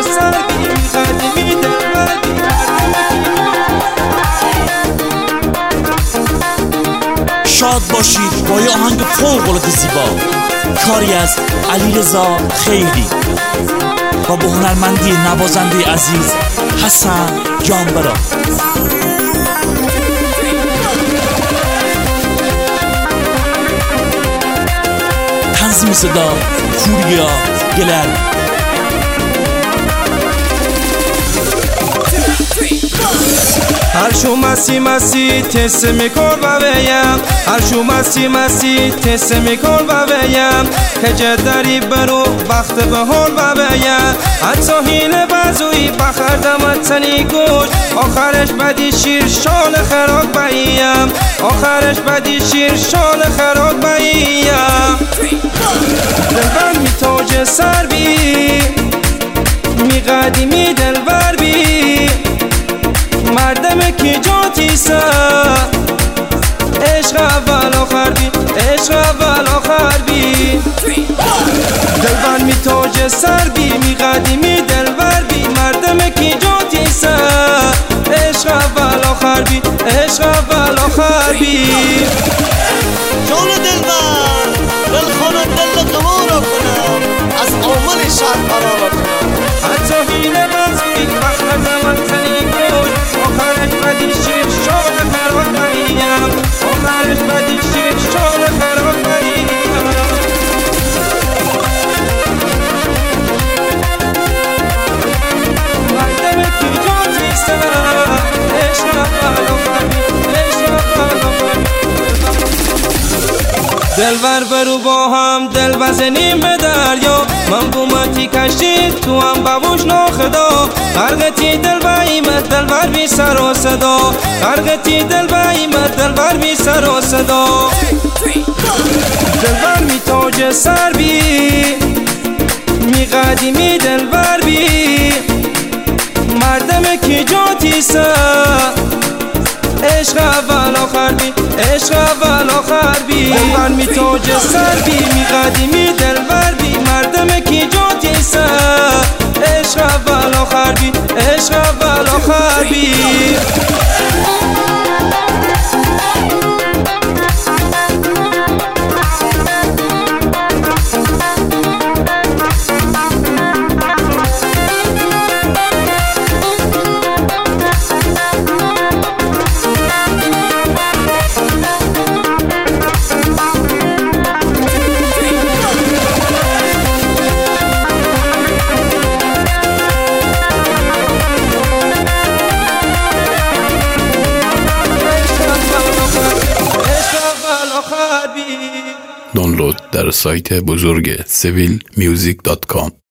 سر بی قدیمی دلبر بی. شاد باشید با یه آهنگ فوق‌العاده زیبا، کاری از علیرضا خیری و با هنرمندی نوازنده عزیز حسن جانبرا. تنظیم صدا پوریا گلر. هر شو مسی تست میکن و بیم، هر شو مسی تست میکن و بیم که جدری برو وقت به حال و بیم. حتی هینه بازوی بخردم تنی گوش، آخرش بدی شیر شال خراک بیم، آخرش بدی شیر شال خراک بیم. دلبر می تاج سر بی می قدیمی دلبر بی، مردم کی جاتی سا عشق اول آخر بی، عشق اول آخر بی. دلبر می تاج سر بی می قدیمی دلبر بی، مردم کی جاتی سا عشق اول آخر بی، عشق اول آخر بی. جان دلبر دل خانه دل قمار کنم، از عامل شهر قرار کنم. حتی هینه بازی بخرد من تنی گوش، آخرش بدی شیر شال خراب بگیم، آخرش بدی شیر شال خراب بگیم. مردم کی جاتی سر عشق اول آخر بی، عشق اول آخر بی. دلبر برو با هم دل بزنیم به دریا، من بومتی کشید تو هم ببوش ناخدا. غرقتی دل بایمت دلبر بی سر و صدا، غرقتی دل بایمت دلبر بی سر و صدا. دلبر می تاج سر بی می قدیمی دلبر بی، مردم کی جاتی سر عشق اول آخر بی، عشق اول آخر بی. دلبر می تاج سر بی می قدیمی دلبر بی، مردم کی جاتی سر عشق اول آخر بی، عشق اول آخر بی. دانلود در سایت بزرگ civilmusic.com.